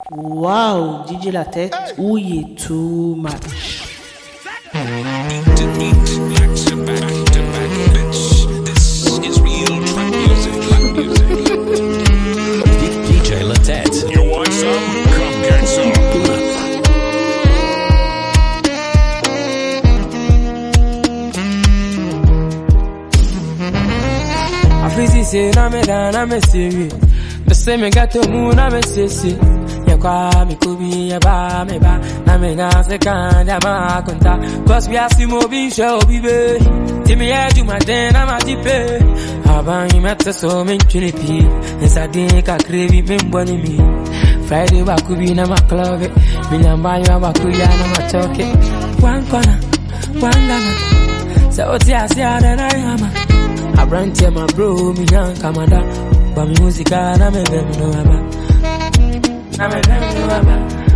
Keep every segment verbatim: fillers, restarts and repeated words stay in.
Wow, D J La Tête, ooh, you too much. Beat to beat, back to back to back, bitch. This is real trap music, trap music. D J La Tête. You want some? Come get some. I feel say na me da na me serious. Me say me got to move na me say. Kwa mi kubi ya ba me ba na me na se kan ya ma konta cause we are simo bi show bi be ti me ya ju ma den na ma ti pe aban yi meta so me chuni pi nsa din ka krevi me mboni mi Friday ba kubi na ma club mi nyamba yo ba ku ya na ma choke one corner one lana so ti asia na na yama abrantie ma bro mi yan kamada ba mi musica na me be no aba I'm a damn lover.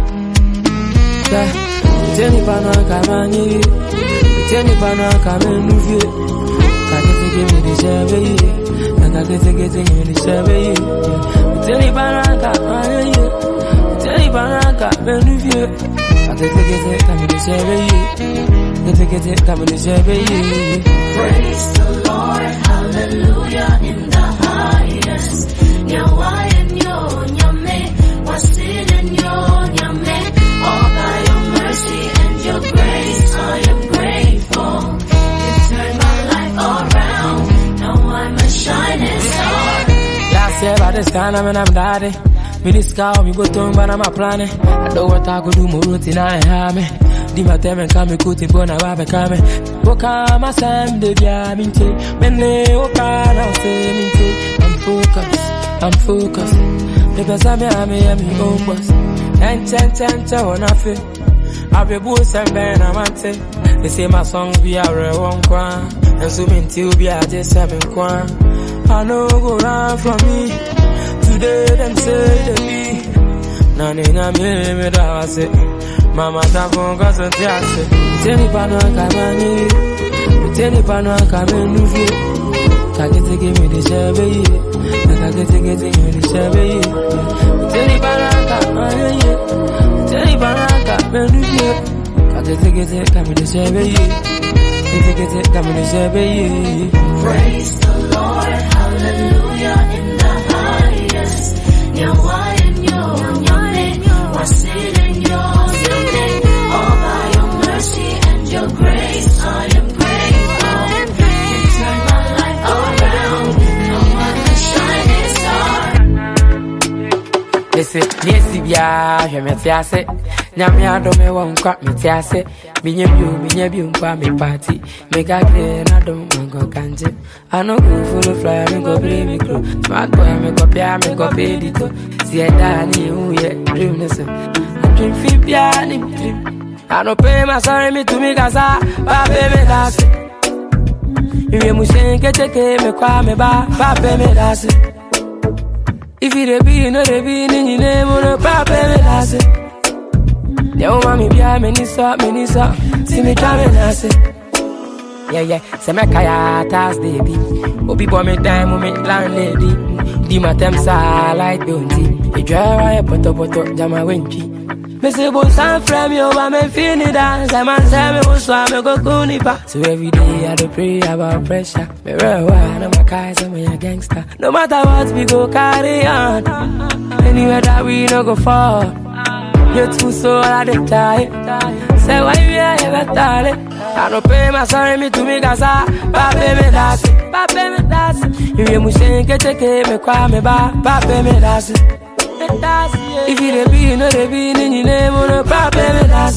Tell me about no camani. Tell me about no camani. Can't give me the survey. I can't get the survey. Tell me about no camani. Tell me about no camani. I can't get the survey. Get get it, come in the survey. Praise the Lord, hallelujah in the highest. Nyawai and yo, nyame. What's in your nyame? All by your mercy and your grace, I am grateful. You turned my life around. Now I'm a shining star. Last year by this time I'm in I'm daddy. Me this cow, me go to but I'm a planning. I don't want to go do more routine, I have me. Di ma teme kame kuti bona wabe kame. Woka ma sam de bia minte. Mene woka na ose minte. I'm focused, I'm focused. Because I'm a me a me own boss. And ten ten ten when I feel I be boss and ben I'm at it. They say my songs be a real one kwan. And so mean till be a just seven kwan. I know go round from me. Today them say they be. Nani na me me da wase. Mama ta fonga so ti ase. Teni pano kamani. Teni pano kamenu. Kagete give me the survey. Kagete get me the survey. Teni baraka, aye. Teni baraka, menu. Kagete get come me the survey. Kagete get come me the survey. Praise the Lord, hallelujah in the highest. Nyawai and yo, nyame. What's in your nyame? All by your mercy and your grace, I am grateful. You turn my life around. Now I'm a shining star. Listen, yes, yeah, je me tiase. Nyame adome won kwa me tiase. Binye biu, binye biu kwa me party. Me ga clear na dom go kanje. I no go full fly, me go brave me crew. Smart boy, me go pia, me go pay dito. See a dani, ooh yeah, dream listen. I dream fi pia, ni dream. I no pay my sorry me to me gaza, ba pay me dance. If you mushen ke cheke me kwa me ba, ba pay me dance. If you de be, no de be, ni name no pa pay me dance. Yo mami bia me ni so, me ni so, see me try me dance. Yeah yeah, say me kaya tas de bi. Obi boy me time me landlady. Di ma tem sa like don't see. E drive a poto poto jama wenchi. Me say bo san from you, but me feel it dance. I man say me bo so me go kunipa. So every day I do pray about pressure. Me real one, I'm a guy, so me a gangster. No matter what we go carry on. Anywhere that we no go fall. You too so all the time. Say why we are ever darling. I don't pay my sorry me to me gaza. Ba pay me das, ba pay me das. If you mushen ke cheke me kwa me ba, ba pay me das. If you de be, no de be, ni name no ba pay me das.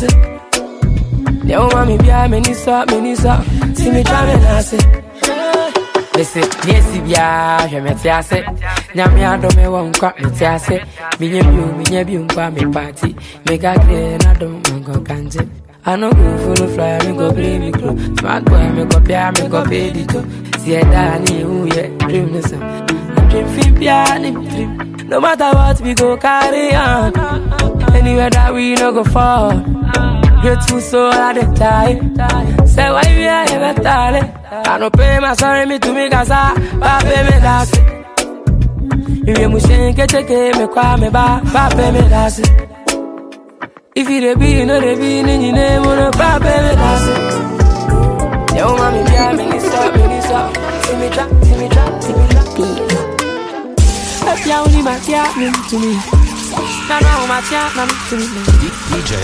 Yo mami bia me ni so, me ni so. See me try me das. Listen, yes bia, je me tiase. Nyame adome won kwa me tiase. Binye biu, binye biu kwa me party. Me ga clear na dom go kanje. I no go full fly, me go brave me crew. Smart boy, me go pia, me go pay dito. See a dani, ooh yeah, dream listen. I dream fi pia, ni dream. No matter what we go carry on. Anywhere that we no go fall. Grateful soul at the time. Say why we are ever darling. I no pay my sorry me to me gaza. Ba pay me das. You must take it, me cry me ba, papa me das. If you be, you know they be in your name, no papa me das. Yo, mommy, yeah, me this up, me this up. See me drop, see me drop, see me drop. If you only my cat, me to me. Now, now, my cat, me to me. D J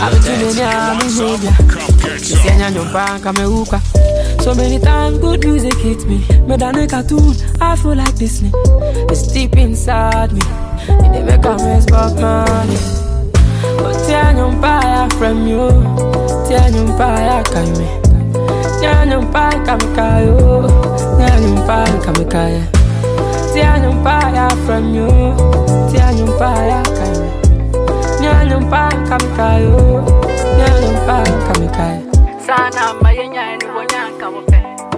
Latet. So many times good music hits me. Me than a cartoon, I feel like Disney. It's deep inside me. It dey make a mess but money. But tear your fire from you. Tear your fire come me. Tear your fire come kayo. Tear your fire come kayo. Tear your fire from you. Tear your fire come me. Tear your fire come kayo. Tear your fire come kayo. Sana mayenya ni wonyanka wope.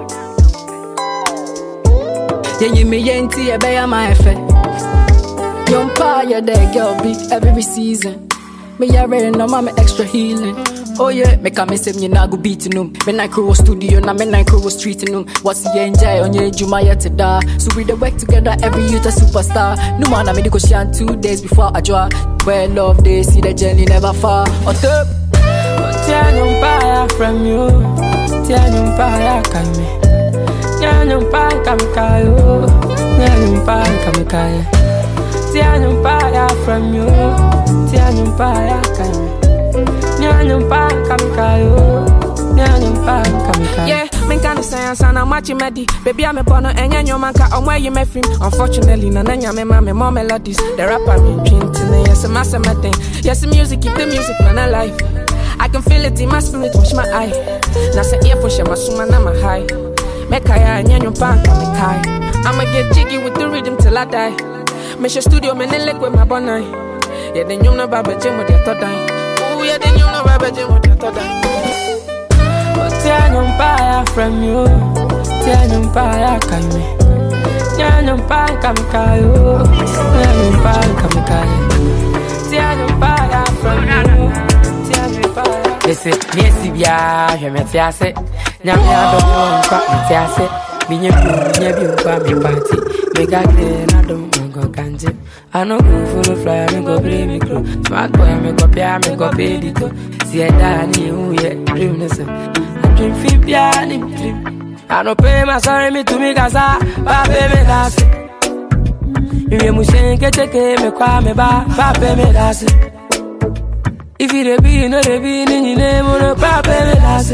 Yenye me yenti e be ya my efe. Yompa ya de girl be every season. Me ya ready no ma me extra healing. Oh yeah, me come say me na go beat num. Me na crew studio na me na crew street num. What's the enjoy on your juma ya to da. So we the work together every youth a superstar. No man I me go shine two days before I draw. Where love they see the journey never far. On top. Tear your fire from you. Tear your fire come me. Tear your fire come kayo. Tear your fire come kayo. Tear your fire from you. Tear your fire come me. Tear your fire come kayo. Tear your fire come kayo. Yeah, me kind of science and I'm watching me. Baby I'm a bono and your man ka on where you met him. Unfortunately, na nanya me mama more melodies. The rapper me drinking. Yes, I'm a my thing. Yes, the music keep the music man alive. I can feel it in my spirit, watch my eye. Now say ear for share my suma na my high. Make I and your bank and make high. I'ma get jiggy with the rhythm till I die. Me show studio me nelek with my bonai. Yeah, then you know baba jam with your third die. Oh yeah, then you know baba jam with your third die. But tear your fire from you. Tear your fire come me. Tear your fire come kayo. Tear your fire come kayo. Tear your fire from you. Listen, yes, yeah, je me tiase. Nyamia do me kwa me tiase. Minye bu, minye bu kwa me party. Me ga clear na do me go kanje. I no go full fly, me go play me crew. Smart boy, me go pia, me go pay the to. See a daddy, who yeah, dream this. I dream fi pia, ni dream. I no pay my sorry me to me gaza, ba pay me dance. You me shenke cheke me kwa me ba, ba pay me dance. If you be, you know they be in your name, no papa me das.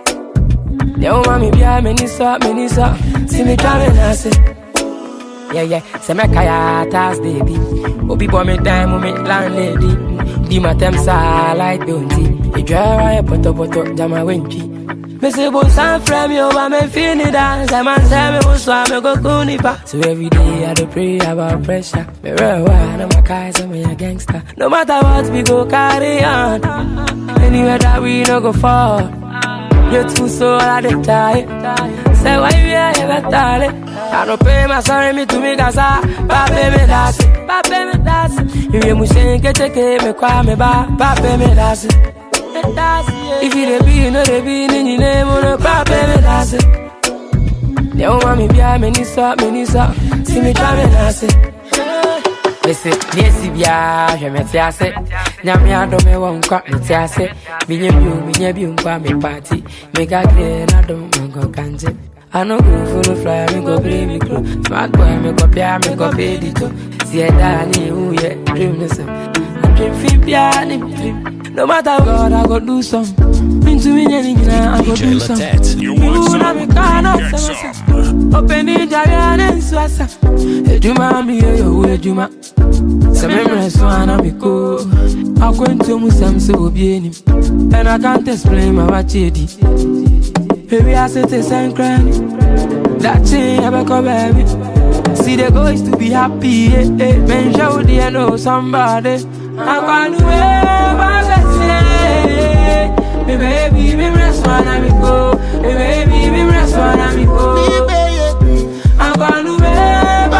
Yo mommy be a me nisa, me nisa. See me driving as yeah yeah. Say me kaya tas baby. Obi boy me time me landlady. Di my time sa like don't see. You drive a poto poto jama wenchi. Me say bon san frame yo ba me feel it dance. I man say me was so me go kunipa. So every day I do pray about pressure. Me real one I'm a guy, so me a gangster. No matter what we go carry on. Anywhere that we no go fall. You too so I dey die. Say why you here ever darling? I no pay my sorry me to me gaza. Pape me das, pape me das. You hear me saying ke take me kwa me ba, pape me das. If you be, you know they be in your name, no papa me das. Yo mommy be a me nisa, me nisa. See me driving as listen, yes, yeah, je me tiase. Nyamia do me won kwa me tiase. Minye biu, minye biu kwa me party. Me ga clear na do me go kanje. I no go full fly, me go play me crew. Smart boy, me go pia, me go pay the to. See a daddy, who yeah, dream this. I dream fi pia, ni dream. No matter what, I go do some. Into me, I go do some. You wanna be kind of some. Open it, Javian and Swassa. Ejuma, me, yo, Ejuma. Some memories, one, I'll be cool. I'm going to Musam, so be in him. And I can't explain my watchity. Baby, I said, it's and crying. That chain, I back up, baby. See, the goal is to be happy. Eh, eh. Men show the I know somebody. I'm going to wear me baby, me rest one and me go. Me baby, me rest one and me go. I'm gonna be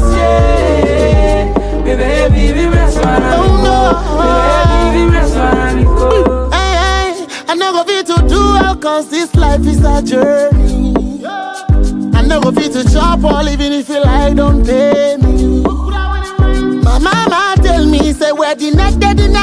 my me baby, me rest one and me go. Me baby, me rest one and me go. Hey, hey, I never feel to do well cause this life is a journey. I never feel to chop all even if you like don't pay me.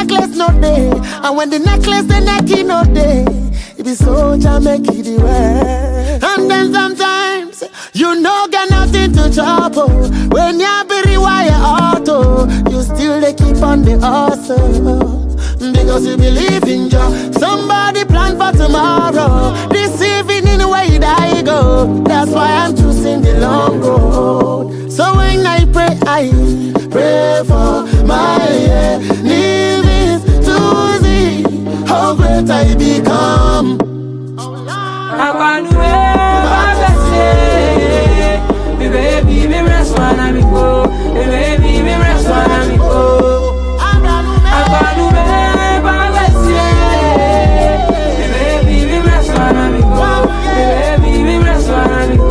necklace no day, and when the necklace the necky no day, it be so jam make it way. And then sometimes you know got nothing to chop. Oh. When you be rewire auto, you still they keep on the hustle. Because you believe in joy. Somebody plan for tomorrow. This evening where you die go. That's why I'm choosing the long road. So when I pray, I pray for my enemies to see how great I become. I can't wait, my baby, me rest one and me go. My baby, me rest one and me go. I can't wait, my baby, me rest one and me go. My baby, me rest one and me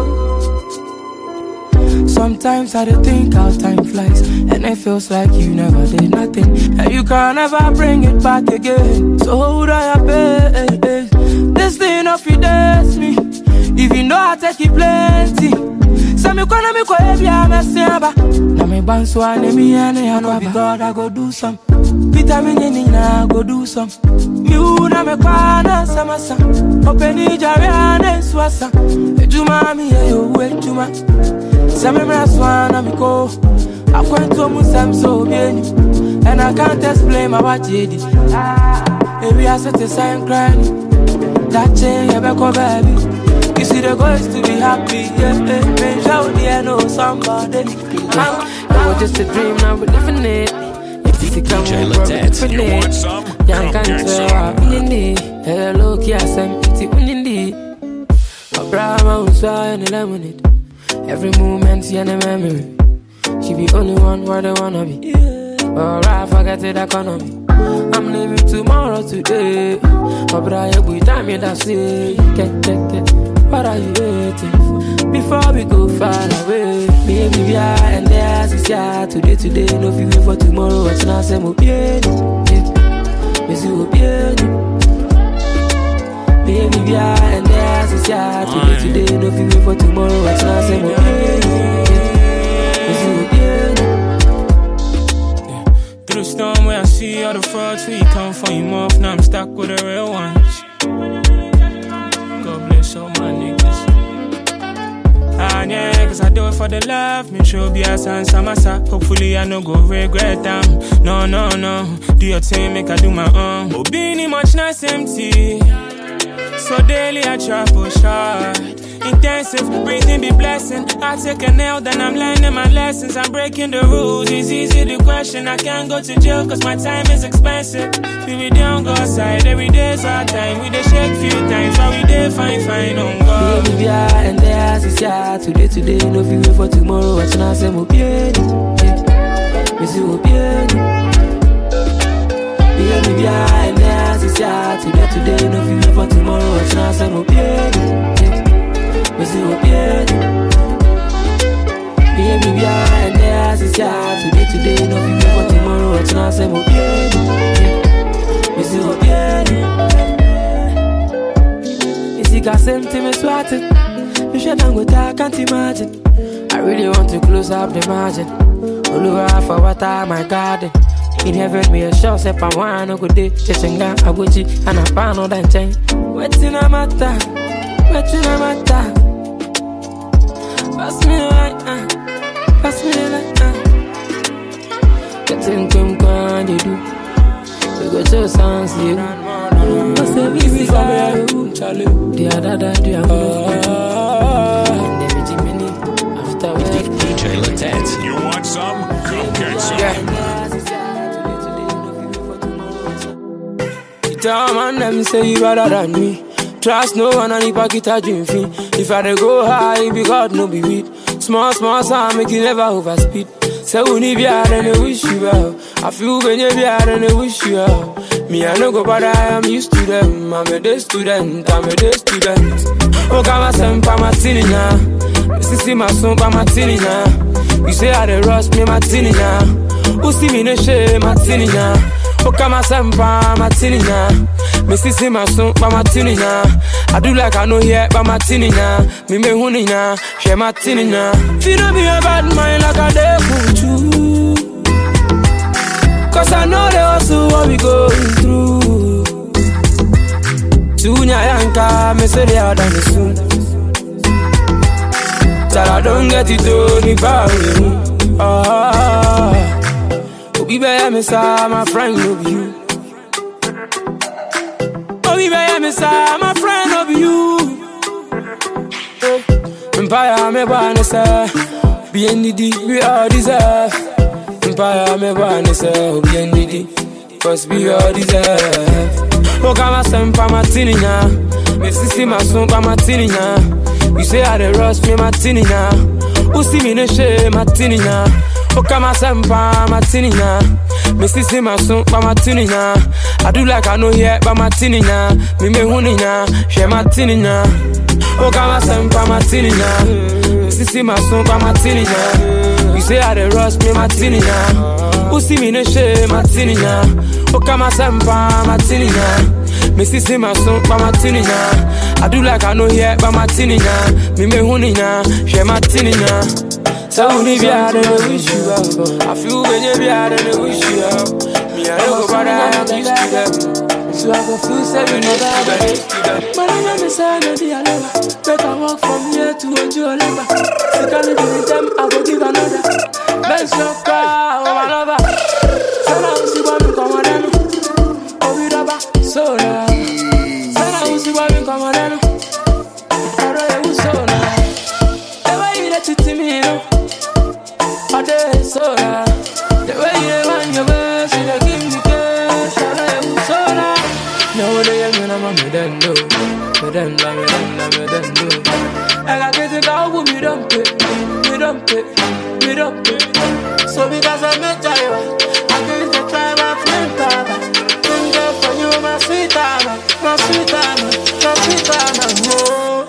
go. Sometimes I don't think how time flies, and it feels like you never did nothing, and you can never bring it back again. So hold on, babe. This thing of you dance me. If you know I take it plenty. So me gonna me go heavy, I'm a samba. Now me bounce one, me and I know God I go do some. Vitamin in I go do some. You na me kwana sama sa. Open it jarian and swasa. Ejuma mi yo ejuma. So me rest one and me go. I went to Musam so bien, and I can't explain my what you did. Maybe I set a sign crying. That chain, you back baby. You see the girls to be happy, yeah, yeah. Man, shout I know somebody. I was just a dream, now we're living it. If you come over, we're living it. Young can't tell I'm in it. Hello, kiss, I'm in it. A Brahma was in the lemonade. Every moment, she in a memory. She be only one where they wanna be. Alright, forget the economy. I'm leaving tomorrow today. Oh, but I every time you that say, get, get, get. What are you waiting for? Before we go far away, baby, we are and there's is yeah. Today, today, no feeling for tomorrow. What's not say, mo bien, miss you bien. Baby, we are and there's is yeah. Today, today, no feeling for tomorrow. What's not say, mo bien, miss you bien. Through the storm where I see all the frauds, where you come from, you off. Now I'm stuck with the real ones. God bless all my niggas. Ah, yeah, cause I do it for the love. Me sure be a san samasa. Hopefully I no go regret them. No, no, no. Do your thing, make I do my own. Oh, being much nice empty. So daily I travel short. Intensive, breathing be blessing. I take a nail, then I'm learning my lessons. I'm breaking the rules, it's easy to question. I can't go to jail cause my time is expensive. We don't go outside, every day's our time. We dey shake few times, but we dey fine, fine on God. Baby, we are and there's is yeah. Today, today, no feel wait for tomorrow. What's not say, mo bien, miss you bien. Baby, we are and there's is yeah. Today, today, no feel wait for tomorrow. What's not say, mo bien. Miss you bien. Baby, we are and there's is yeah. Today, today, no feel wait for tomorrow. What's not say, mo bien. Miss you bien. Is it got same to me swatted? You should not go there, I can't imagine. I really want to close up the margin. Oluwa for what I my garden. In heaven, me a short step and one good day. Chechenga, Abuchi, and a pan on that chain. What's in a matter? What's in a matter? Pass me like that. Pass me like that. Getting come, can you do? We got your sounds, you. What's the busy fire? The other day, the other day. D J Latet. You want some? Come get some. Yeah. You tell man them say you better than me. Trust no one and if I get a dream fee. If I dey go high, be God no be weed. Small, small sound make you never overspeed. Say we need beer and they wish you well. I feel when you beer and they wish you well. Me I no go but I am used to them. I'm a day student, I'm a day student. Oh come on, some pa martini now. Sissy my son pa martini now. You say I dey rush me martini now. Who see me no shame martini now. Oh come on, some pa martini now. Me sissy my son pa martini now. I do like I know here pa martini now. Me me honey now, share martini now. Feel no be a bad mind like I dey with you. Cause I know they also what we going through. Tunya yanka, me say they are done soon. Till I don't get it done, if I will. Ah, Obi be me sa, my friend of you. Obi be me sa, my friend of you. Empire me wanna say, be N D D, we all deserve. Empire me wanna say, be N D D, cause we all deserve. Oka ma sempa matini na, me sisi ma sompa matini na. You say I the rush me matini na, usi mi ne she matini na. Oka ma sempa matini na, me sisi ma sompa matini na. I do like I know here, but matini na, me me huni na, she matini na. Oka ma sempa matini na, me sisi ma sompa matini na. You say I the rush me matini na, usi mi ne she matini na. Oka ma sempa matini na. Me sisi ma son pa matini na. I do like I know here but matini na. Me me huni na, she matini na. So huni bi I don't wish you out. I feel when you be I don't wish you out. Me I don't go bad I used to them. So I go feel seven no that. My name is Saga di Aleva. Make I walk from here to Ojuolemba. Secondly to them I go give another. Ben's your car, oh my lover. So now see what me come on. Sola, Sana usi wa mi kama neno, aro ya usola. The way you let it to me, no, ade sola. The way you want your best, you give me cash, aro ya usola. Now they are gonna make me then do, me then do, me then do, me then do. I got to take out with me don't pay, me don't pay, me don't pay. So because I met you, I give the time of me, my sweet Anna, my sweet Anna, my sweet Anna, oh.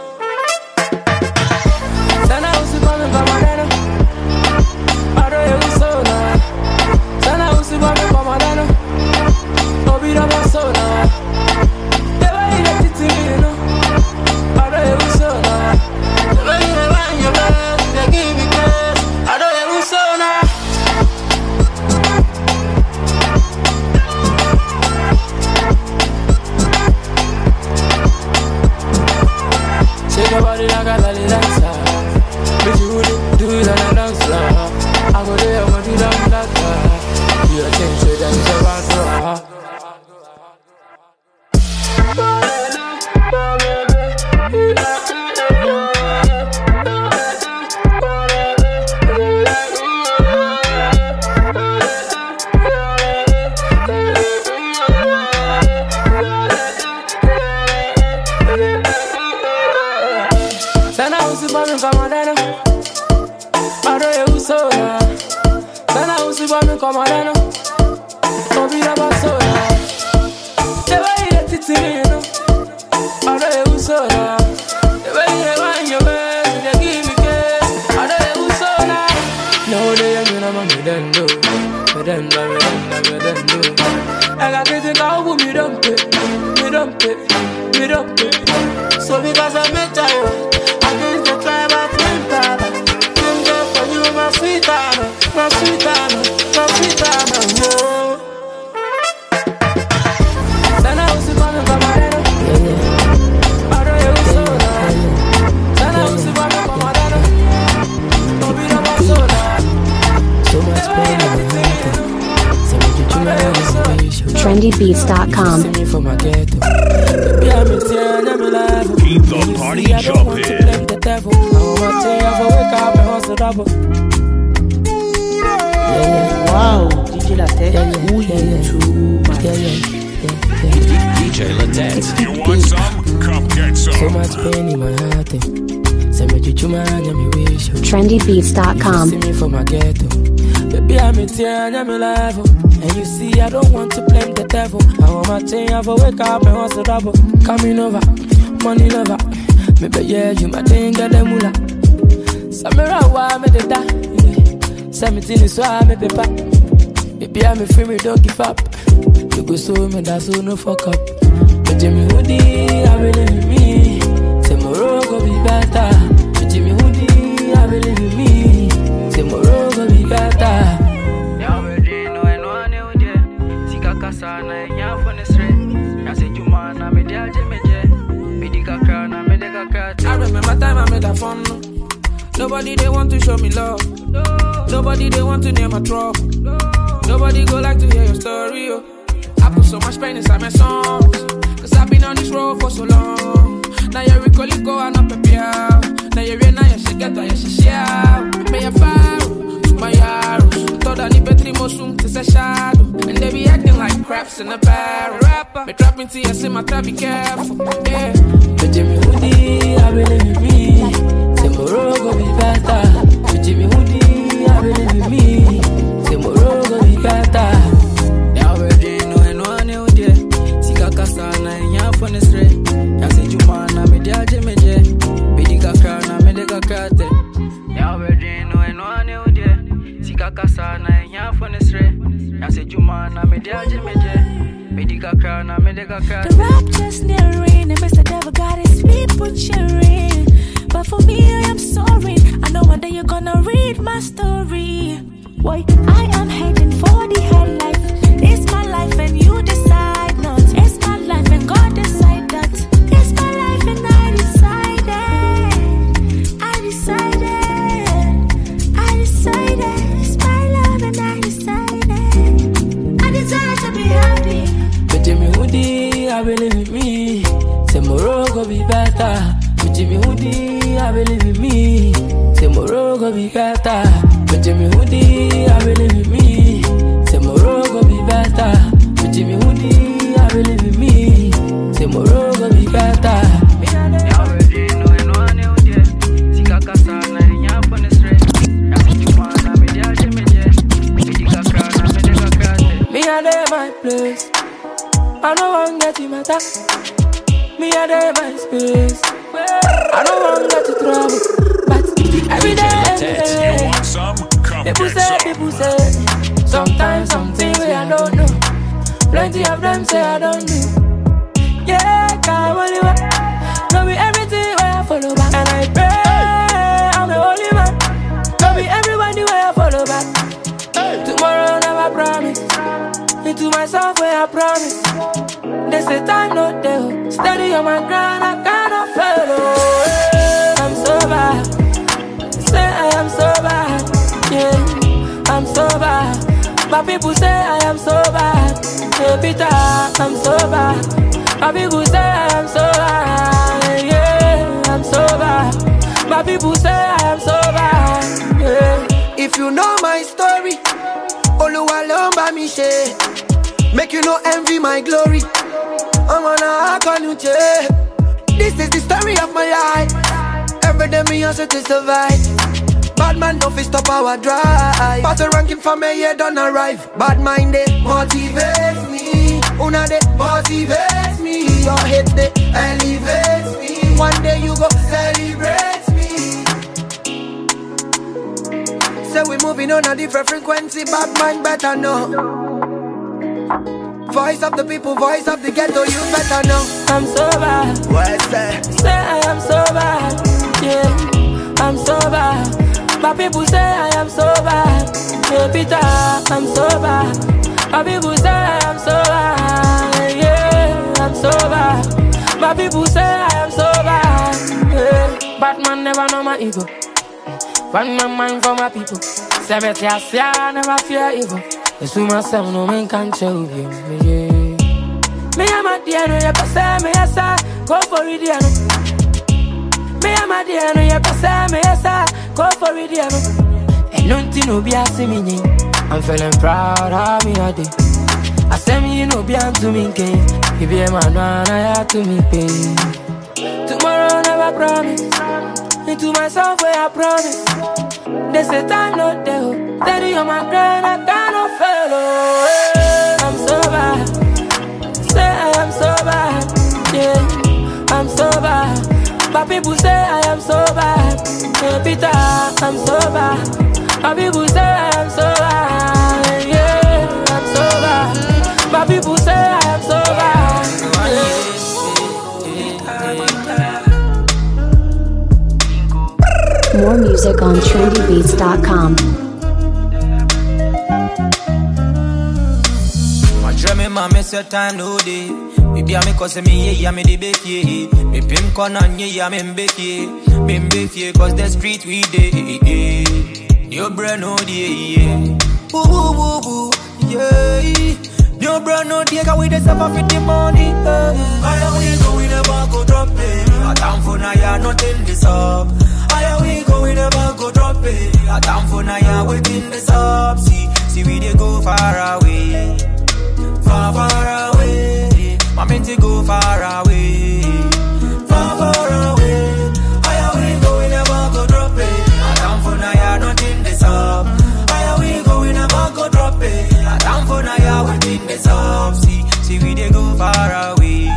Sana usi kwa mi kama neno, aro ya usola. Sana usi kwa mi kama neno, obira basola. Deba ile titili no, aro ya usola. Deba ile wanyo ba, they give me cash, aro ya usola. Shake your body like a belly dancer. But you wouldn't do it on a dance floor. I go there, I go do that, that. You a change, so that is a bad door. Sana usi kwa mi kama neno, aro ya usola. Sana usi kwa mi kama neno, obira basola. The way you let it to me, no, aro ya usola. The way you want your best, they give me cash, aro ya usola. Now they are gonna make me then do, me then do, me then do, me then do. I got to take out with me don't pay, me don't pay, me don't pay. So because I met you, my sweet Anna, my sweet Anna, my sweet Anna, oh. Sana usi kwa mi kama neno, aro ya usola. Sana usi kwa mi kama neno, obira basola. So much pain in my heart. So much you know. trendy beats dot com. Keep the party jumping. Wow, D J Latet, who you too much. D J Latet. You want some? Come get some. So much pain in my heart. Say me chuchu man, ya me wish. trendy beats dot com. You see me for my ghetto. Baby, I'm in tear, I'm in level. And you see, I don't want to blame the devil. I want my thing, I wake up and what's the double. Coming over, money lover. Maybe yeah, you my thing, get the mula. Samira, why me the die? Seventeen is why me the pop. Baby, I'm a free, me don't give up. You go so me, that's so no fuck up. But Jimmy Woody, I believe in me. Tomorrow go be better. But Jimmy Woody, I believe in me. Tomorrow go be better. kasa na nya for the straight. Ya say juma na me dia je meje. Me di kakra na me de kakra. I remember time I made a fun. Nobody they want to show me love. Nobody they want to name my trouble. Nobody go like to hear your story. Oh. I put so much pain inside my songs. Cause I've been on this road for so long. Now you recall it go and up a pier. Now you're in now you should get what you should share. May a fire to my arrows. Thought I need better motion to say shadow. And they be acting like craps in the barrel. Rapper, me trap into your sim, I try be careful. Yeah. But Jimmy Woody, I believe in me. Tomorrow go be better. But Jimmy Woody, I believe in me. Tomorrow go be better. Yeah, we're doing no and one new day. Sika Kasana, and ya for the straight. Ya say Jumana, me dia Jimmy J. Bidika Krana, me de Kakate. Yeah, we're doing no and one new day. Sika Kasana, and ya for the straight. Ya say Jumana, me dia Jimmy J. Bidika Krana, me de Kakate. The rapture's nearing, and Mister Devil got his people cheering. But for me, I am sorry. I know one day you're gonna read my story. Why I am heading for the hell life. It's my life and you decide not. It's my life and God decide that. It's my life and I decided. I decided. I decided. It's my life and I decided. I decided to be happy. But Jimmy Woody, I believe in me. Tomorrow go be better. But Jimmy Woody, I believe in me. Tomorrow go be better. But Jimmy Woody, I believe in me. Tomorrow go be better. But Jimmy Woody, I believe in me. Tomorrow go be better. Yeah, already know you know I know you. Sika kasa na nya for the straight. Ya juma na me dia Jimmy J. Bidika krana me de kakate. Me a day my place. I don't want get you matter. Me a day my space. I don't want get you trouble. But every day, every day. You want some? Come People get say, some. people say, sometimes something we I don't know. Plenty of them say I don't do. Yeah, can't only one. Know me everything where I follow back. And I pray, I'm the only man. Know me everybody where I follow back. Tomorrow never promise. Into myself where I promise. They say time not there. Steady on my grind, I cannot fail. Oh, I'm so bad. Say I am so bad. Yeah, I'm so bad. My people say I am so bad. Hey Peter, I'm so bad. My people say I am so bad. Yeah, I'm so bad. My people say I am so bad. Yeah. If you know my story, Oluwalomba mi she. Make you no envy my glory. I'm gonna hack on you, che. This is the story of my life. Every day me hustle to survive. Bad man don't fit stop our drive. But the ranking for me yeah don't arrive. Bad mind they motivates me. Una they motivates me. Your hate they elevates me. One day you go celebrate me. Say we moving on a different frequency. Bad mind better know. Voice of the people, voice of the ghetto, you better know. I'm so bad. What's that? Say I am so bad. Yeah, I'm so bad. My people say I am so bad. Hey Peter, I'm so bad. My people say I am so bad. Yeah, I'm so bad. My people say I am so bad. Yeah. Batman never know my ego. One man mind for my people. Seventy I say I never fear evil. It's with myself, no man can show you. Me, me I'm a dear, no, you can say me, yes, sir. Go for it, dear. Me I'm a dear, no, you can say me, yes, sir. Go for it, dear. And nothing will be asking me. I'm feeling proud of me, I did. I say me, you know, be on to me, okay. If you're my man, I have to me pay. Tomorrow never promise. Into myself where I promise. They say time not there. Steady on my grind, I cannot fail. Oh, yeah. I'm so bad. Say I am so bad. Yeah, I'm so bad. My people say I am so bad. Hey Peter, I'm so bad. My people say I am so bad. Yeah, I'm so bad. My people say I am so bad. Yeah. More music on trendy beats dot com. My dreaming, my my mess your time no day. Baby, I make cause me, yeah, me the baby. Me pim corner, yeah, me baby. Me baby, cause the street we day. Your brand no day, yeah. Woo, woo, woo, woo, yeah. Your brand no day, cause we the suffer for the money. Higher we go, we never go drop it. A time for now, yeah, nothing this up. Higher we go, we never go drop it. A time for now, yeah, waiting this up. See, see, we they go far away. Far, far away. My men to go far away. Far, far away. Higher we go, we never go drop it. A time for now, yeah, nothing this up. Higher we go, we never go drop it. A time for now, yeah, waiting this up. See, see, we they go far away.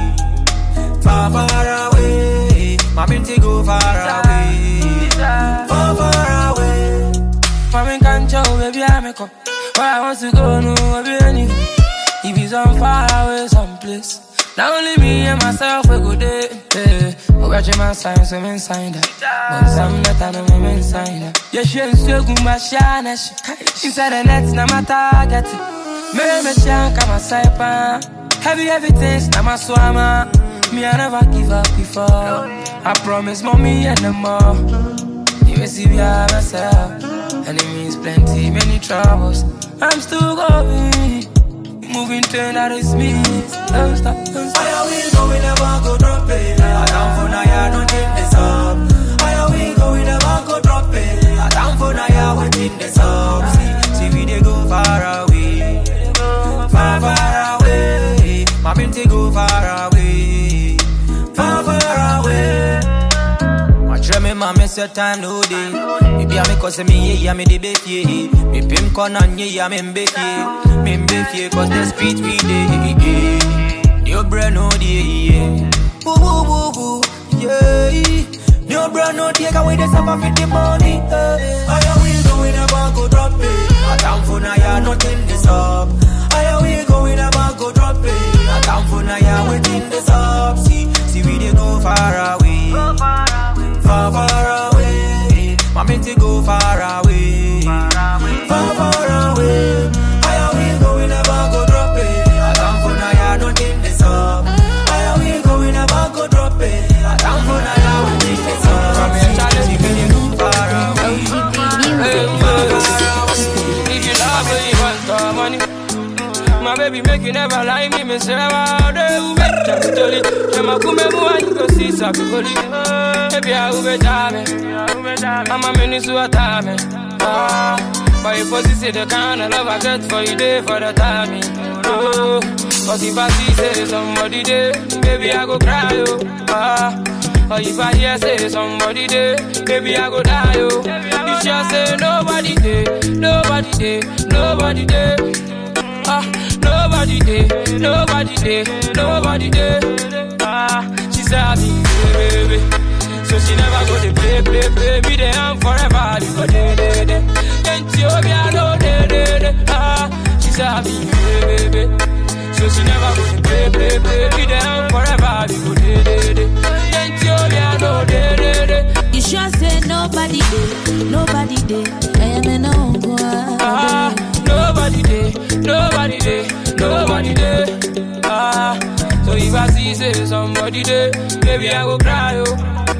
Far, far away. My men to go far away. Far, far away. My men can't show, baby, I make up. Where I want to go, no, baby, anyway. If it's on far away someplace, not only me and myself we go there. Yeah, I'm watching my signs, I'm inside that. But some better than I'm inside that. Yeah, she ain't so good, my shine. Inside the net, now my target. Me, me, chunk, I'm a saipan. Heavy, heavy things, now my swammer. Me, I never give up before. I promise, mommy, and the more. You may see me, I myself. And it means plenty, many troubles. I'm still going. Moving train that is me. Don't stop, don't stop. Higher we go, we never go drop it. A down for now, yeah, don't take this up. Higher we go, we never go drop it. A down for now, yeah, we take this up. See, see, we they go far away. Far, far away. My men they go far away. Far, far away. My try me, my miss your time no day. Maybe I make cause me, yeah, me the baby. Me pim corner, yeah, me baby. Me baby, cause the street we day. Your brand no day, yeah. Woo, woo, woo, woo, yeah. Your brand no day, cause we the suffer for the money. Higher we go, we never go drop it. A time for now, yeah, nothing this up. Higher we go, we never go drop it. A time for now, yeah, waiting this up. See, see, we they go far away. Far, far away. My men to go far away. Far, far away. Higher we go, we never go drop it. I come for now, yeah, don't take this up. Higher we go, we never go drop it. I come for now, yeah, we take this up. From your challenge, you can go far away. If you love me, you want the money. My baby make you never lie me, me say wow, they will make them tell it. I'm a come and you go see some people. Baby, I will be jamming. I'm a minute to a time. Ah, but if you see the kind of love I get for you day for the timing. Oh, cause if I see say somebody there, baby I go cry oh. Ah, or if I hear say somebody there, baby I go die oh. You just say nobody there, nobody there, nobody there. Ah, nobody there, nobody there, nobody there. Ah, she said me, baby. So she never go to play, play, play. Be there and forever, you go there, there, there. Can't you be alone, there, there, there. Ah, she said me, baby. So she never go to play, play, play. Be there and forever, you go there, there, there. Can't you be alone, there, there, there. You sure say nobody there, nobody there. I am in no ah, nobody there, nobody there, nobody there. Ah, so if I see say somebody there, baby I go cry oh.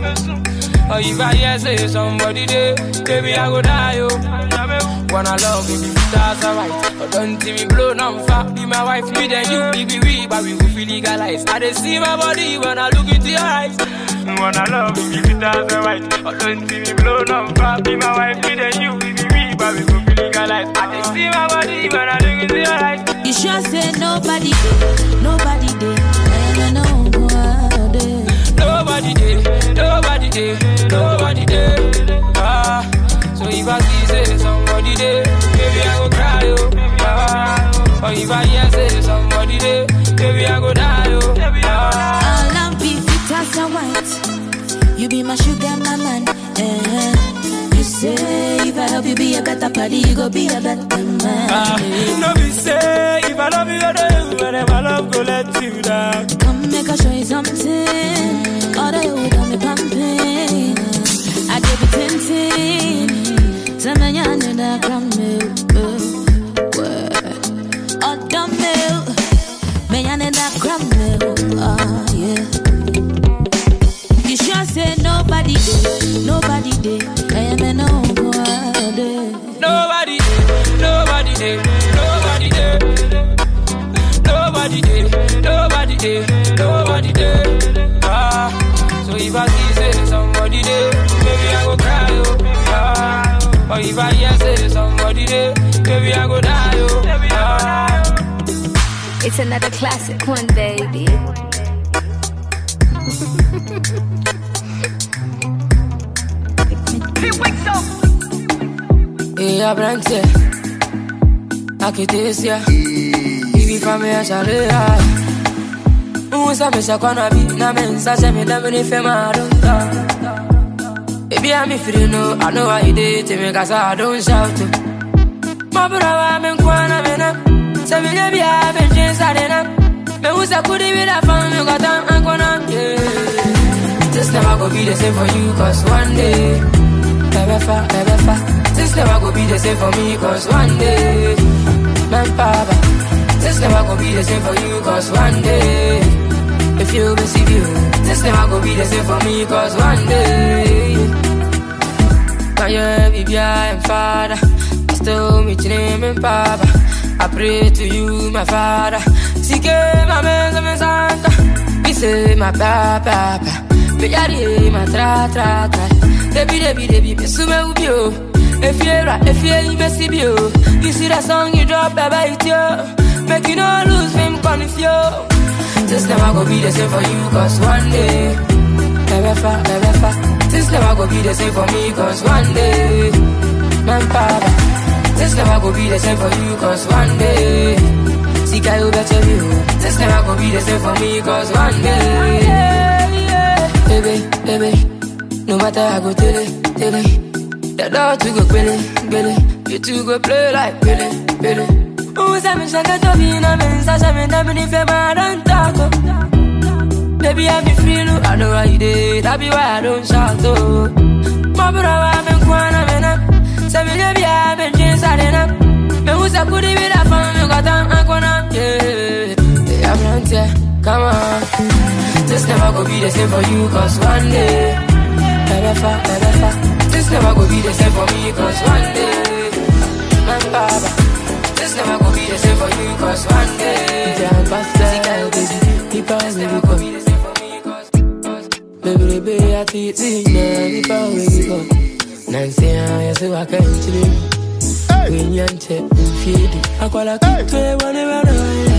Or if I hear say somebody there, baby I go die oh. Wanna love me, that's alright. But don't see me blow no far. Be my wife, me then you, be be we, but we will feel legalized. I dey see my body when I look into your eyes. Wanna love me, that's alright. But don't see me blow no far. Be my wife, me then you, be be we, but we will feel legalized. I dey see my body when I look into your eyes. You sure say nobody there, nobody there. I am no one there. Nobody there, nobody there, nobody there. Ah, so if I see say somebody there, baby I go cry oh. Ah, or if I hear say somebody there, baby I go die oh. Ah, I'll love be fit as a white. You be my sugar, my man. Eh. You say if I help you be a better party, you go be a better man. Ah, no be say if I love you, I do you, whenever I love go let you down. Come make I show you something. All the way got me pumping. I give it tintin. Some man you know that come milk. Oh, dumb milk. Me and that crab me, ah yeah. You sure say nobody did, nobody did. I am a no there. Nobody did, nobody did, nobody did. Nobody did, nobody did, nobody did. Ah, so if I see say somebody did, maybe I go cry, oh. Ah, or if I hear say somebody did, maybe I go die, oh. Ah. It's another classic one, baby. Hey, Abrante, Akitesia, Ibi Famia Chalea. Usa me shakwana bi na me nsa me na me fema don't. Baby, I'm free no, I know how you did to me cause I don't shout. My brother, I'm in Kwana Mena. Say me never have been changed na. Me usa could be that found me got down and gonna yeah. This never go be the same for you cause one day ever far, ever far. This never go be the same for me cause one day man papa. This never go be the same for you cause one day if you receive you. This never go be the same for me cause one day can you be behind father? I still meet your name and papa. I pray to you my father. Seek my man my santa. He say my papa papa. Me yari my tra tra tra. Debi debi debi me sume ubio. If you're right, if you're messy bio. You see that song you drop baby it yo. Make you no lose him confuse. This never go be the same for you cause one day ever far, ever far. This never go be the same for me cause one day man papa. This never go be the same for you cause one day see guy you better you. This never go be the same for me cause one day baby, baby. No matter how go tell it, tell it. The dog to go Billy, Billy. You two go play like Billy, Billy. Who's a man shaka to be in a man, such a man, I'm in if I don't talk. Baby, I'm free, look, I know how you did. That be why I don't shout, oh. My brother, I'm in Kwana, man. So, baby, I'm in jeans, I didn't. Me who's a good with a family, got down, I'm gonna, yeah. They have run here, come on. This never go be the same for you, cause one day, ever far, ever far. This never go be the same for me, cause one day, man, papa. This never go be the same for you, cause one day, yeah, pasta, baby, keep on, baby, go be the same for me, cause, baby, baby, I teach you, keep on, baby, go. Nancy, I say, I can't sleep. When you're check, feed it. I call a kid to a one around.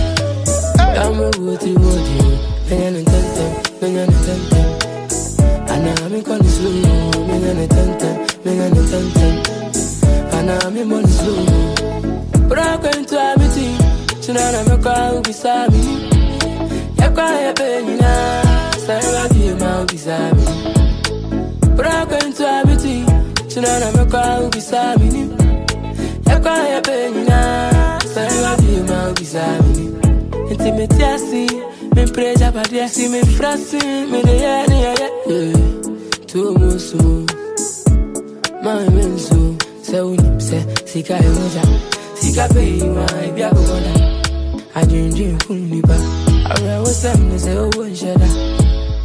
I'm a woody woody. Then I'm tempted, then I'm tempted. And I'm in con slow, then I'm tempted, then I'm tempted. And I'm in money slow. But I'm going to have it in. So now I'm a crowd beside me. You cry a penny now, so I'll be a mouth beside me. But I'm going to have it in. So now I'm a crowd beside me. You cry a penny now, so I'll be a mouth beside me. Intimate, I see. Me praise up at the see me frosting, me the air, the air. Too much, so my men so. So, say, Sika, Sika, pay my Biago. I dream, dream, Kuniba. I was them, they say, oh, one shut up.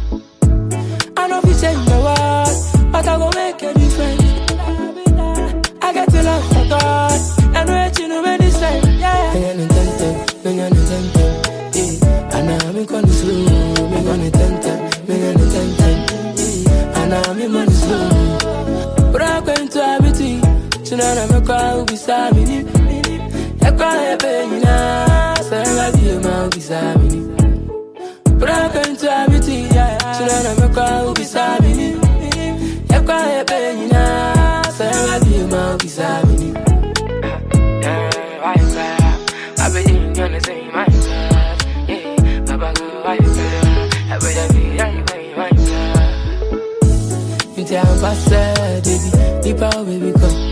I know if you change the world, but I will make a difference. I get to love for God, and wait, you know, when it's time, yeah. And I'm tempted, and I'm tempted, yeah. And I'm in con slow, me gonna tempted, me gonna tempted, yeah. And I'm in money slow, but I'm going to have it, yeah. So now I'm a crowd beside me. You cry a penny now, so I'll be a mouth beside me. But I'm going to have it, yeah. So now I'm a crowd beside me. You cry a penny now, so I'll be a mouth beside me. Why you cry? I bet you gonna say my class. Yeah, Papa go, why you cry? I bet I be right, why you cry? You tell me what's that, baby. Deep out, baby, come.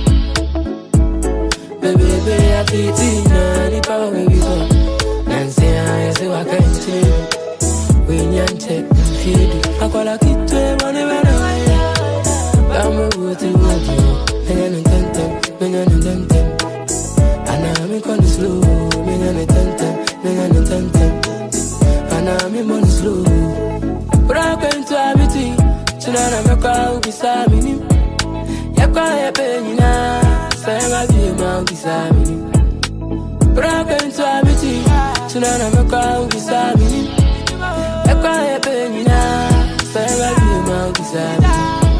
Baby, baby, I teach you now, the power baby go. Nancy, I say I can't chill. When you're check and feed it, I call a kid to a money when I I'm a woody woody. And I'm tempted, and I'm tempted. And I'm in con slow, and I'm tempted, and I'm tempted. Gisamini. Yakaya Penina, Sanga Bima Gisamini. Broken to Abiti, Sunana Maka Gisamini. Yakaya Penina, Sanga Bima Gisamini.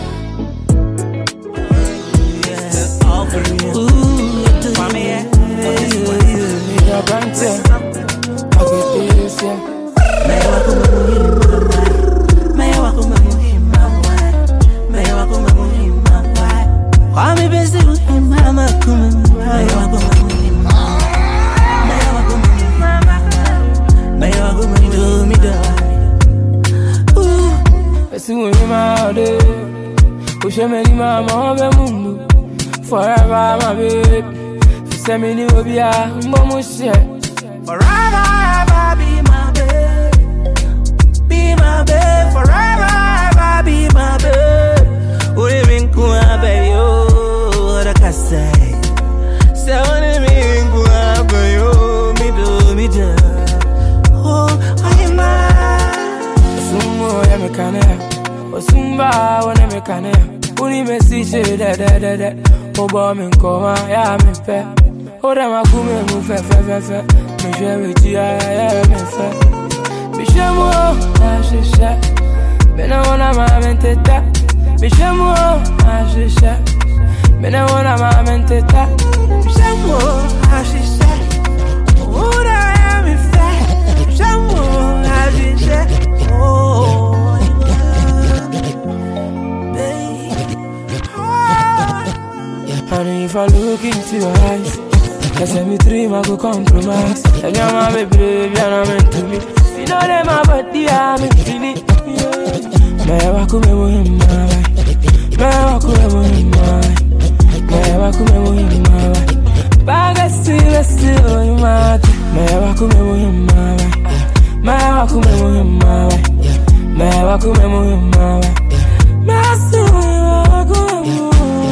All for you. Ooh, for me, yeah. You're Banter. I'll get this, yeah. May I welcome you, May I welcome you, May I welcome you, I'm a busy with him, I'm a woman. May I welcome you, May I welcome you, May I welcome you, do me die. Ooh, I see when you're out there. Push a many mama, Mundu. Forever, my baby. Send me new beer, Momo share. Forever, ever be my babe. Be my babe. Forever, ever be my babe. Uri minku abe yo, the kasai. Se uri minku abe yo, mi do mi do. Oh, I'm mad. Sumo ya mekane, osumba wane mekane. Uni message da da da da. Oba mi nkoma ya mi fe. Ora makume mu fe fe fe fe. Mi shwe ti ya ya mi fe. Mi shemo na shisha. Me na wana ma menteta. Mi shemo na shisha. Me na wana ma menteta. Mi shemo na shisha. Ora ya mi fe. Mi shemo na shisha. Oh. And if I look into your eyes, I say me dream I go compromise. And you're my baby, you're not meant to be. You know that my body, I'm feeling it. May I walk with him, my wife. May I walk with him, my wife. May I walk with him, my wife. Bag a still, still in my teeth. May I walk with him, my wife. May I walk with him, my wife. May I walk with him, my wife. May I still walk with him.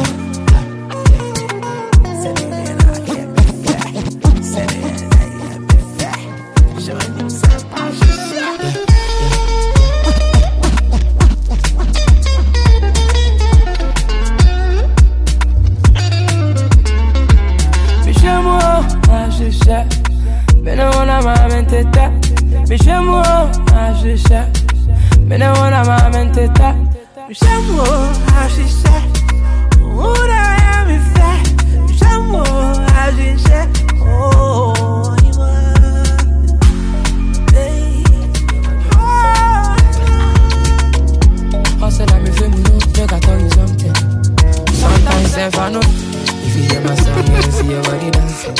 Me no wanna ma menteta. Me shamo a shisha. Me no wanna ma menteta. Me shamo a shisha. Ora ya mi fe. Me shamo a shisha. Oh, you are. Hey. Oh, say that me feel me no. Make I tell you something. Sometimes if I know, if you hear my song, you see your body dancing.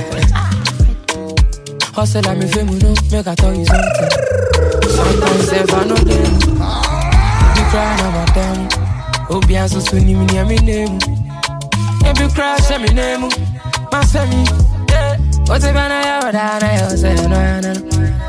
Hustle like me fame, no, make I tell you something. Sometimes if I know them, you cry now my damn. Oh, be so soon, you near me name. If you cry, say me name. My semi, yeah. What's it gonna have down? I say no, no, no.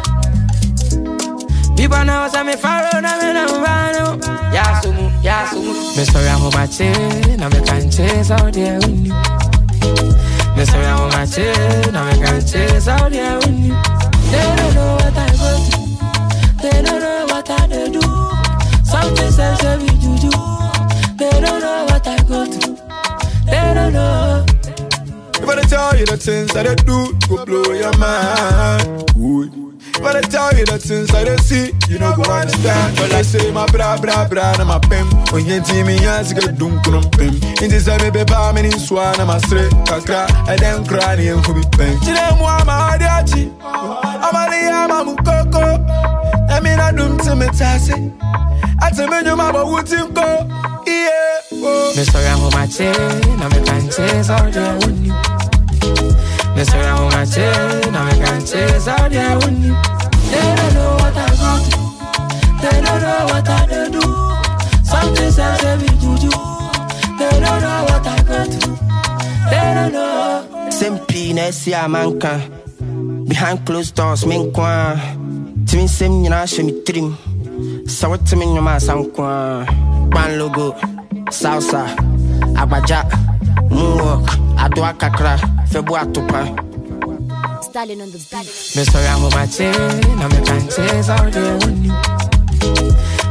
People now say me follow, now me no run. Yeah, so move, yeah, so move. Me sorry, I'm on my chain, now me can't chase out there with you. Me sorry, I'm on my chain, now I can't chase out here with you. They don't know what I go through. They don't know what I do. Something says every juju. They don't know what I go through. They don't know. If I tell you the things that I do, go blow your mind. Ooh. If I tell you the things that I see, you know go understand. But I say my bra bra bra na my pim. When you see me, I see get dunk on pim. In this time, baby, I'm in swan, I'm a straight kakra. I don't cry, and could be pain. Today, I'm a hadiachi. I'm a liam, I'm a coco. I mean, I don't tell me tassy. I tell me, you're my wood to go. Yeah, oh. Mister I'm on my chain, I'm a can't chase out there with you. Mister I'm on my chain, I'm a can't chase out there with you. They don't know what I go through. They don't know what I do. Something says every juju. They don't know what I go through. They don't know. Simply, Nessie, I'm anchor. Behind closed doors, men kwa. Timin sem nyina show me trim. So what timin nyoma sankwa. Ban logo, salsa, abaja, moonwalk, adwa kakra, febu atupa. Stalin on the beat. Me sorry I'm on my chain, I'm a can't chase out there with you.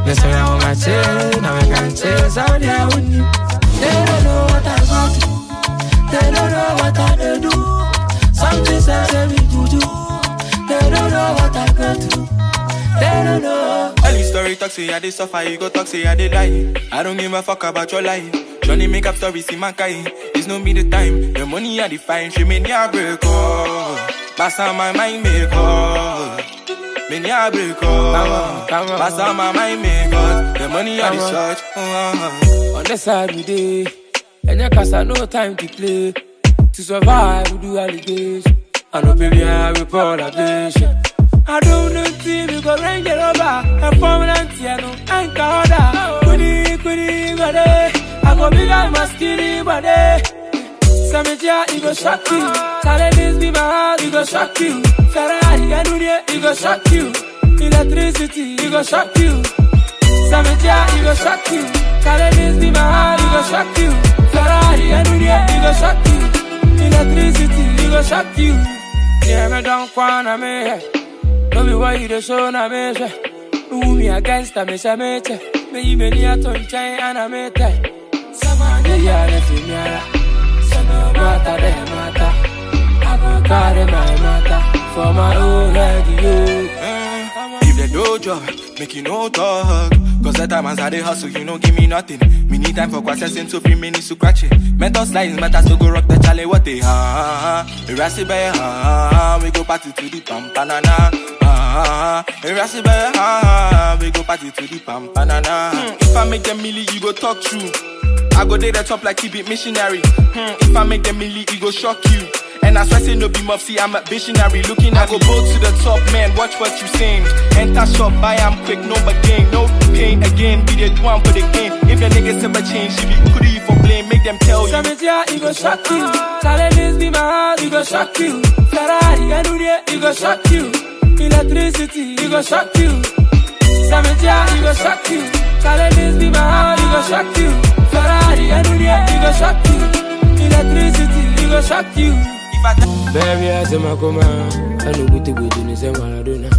Yes, I want my chain, now I can chase out there with you. They don't know what I got. They don't know what I do. Something says every juju. They don't know what I got to. They don't know. Early story talk say I dey suffer, you go talk say I dey die. I don't give a fuck about your life. Johnny make up stories see my guy. It's no me the time. The money I define, she made me a break up. Pass on my mind make up. Me ni a break up. Pass on my mind make up. The money I dey search. On the side we dey, and your cause I no time to play. To survive we do allegation. I know baby I will pour a vision. I don't know if we go range it over. A permanent piano, anchor order. Kudi, kudi, body. I go big and my skinny body. Samaja, it go shock you. Saladis be my heart, it go shock you. Ferrari, I do it, it go shock you. Electricity, it go shock you. Samaja, it go shock you. Saladis be my heart, it go shock you. Ferrari, I do it, it go shock you. Electricity, it go shock you. Yeah, me don't wanna me. Don't be why you the show na me. Do me against a me say me. Me you me near to chain and a me. Samanya ya le fimiara. Sama mata de mata. I go carry my mata for my own radio. If the dojo make you no talk, cause that time as I dey hustle, you no give me nothing. Me need time for processing, so free minutes to scratch it. Mental slides, matters to go rock the chale, what they ha. Erase by ha, we go party to the pampanana. Ha, erase by ha, we go party to the pampanana. Hmm, if I make them milli, you go talk true. I go day the top like he be missionary. Hmm, if I make them milli, you go shock you. And I swear say no be mufti, I'm a visionary. Looking at go both to the top, man, watch what you saying. Enter shop, buy am quick, no bargain, no pain again. Be the one for the game. If the niggas ever change, she be kudi for blame, make them tell you. Samaja, it go shock you. Saladis be my heart, it go shock you. Ferrari, I do it, it go shock you. Electricity, it go shock you. Samaja, it go shock you. Saladis be my heart, it go shock you. Ferrari, I do it, it go shock you. Electricity, it go shock you. Baby, I say my come on. I know what to go to the same Maradona.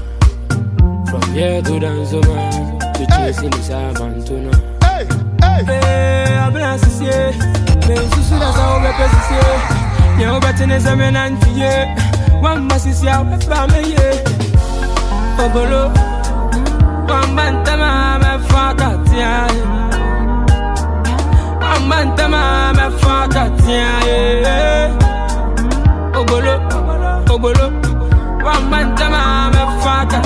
From here to Danzoma, to chasing this Avantona. Hey, hey, hey, I've been asked to say, men so soon as I will be pesky. You better than a man and you. One must see how the family. Obolo, one man, Tama, fuck at ya. One man, Tama, fuck at ya. Obolo, obolo, one man tama me fuck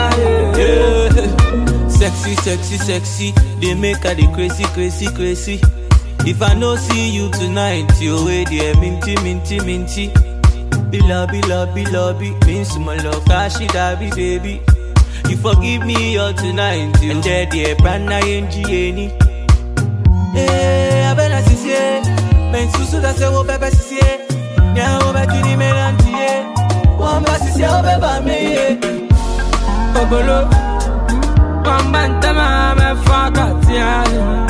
yeah. Sexy, sexy, sexy. They make her the crazy, crazy, crazy. If I no see you tonight, you way there minty, minty, minty. Be lobby, lobby, lobby. Means my love, cash it, be baby. You forgive me all tonight, you. And there, there, brand new G N. Hey, I better see you. Men susu da se wo bebe see you. Now back in the melantie, one bass is your baby. Obolo, one man tama me fuck at ya.